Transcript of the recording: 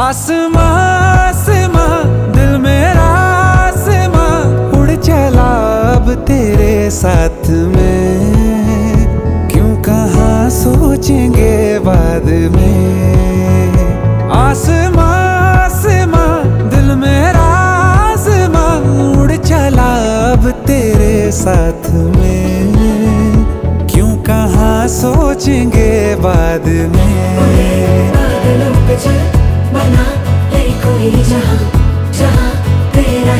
आसमां आसमां दिल मेरा आसमां उड़ चला अब तेरे साथ में। क्यों कहाँ सोचेंगे बाद में। आसमां आसमां दिल मेरा आसमां उड़ चला अब तेरे साथ में। क्यों कहाँ सोचेंगे बाद में। बादलों पे चल बना ले कोई जहां जहां तेरा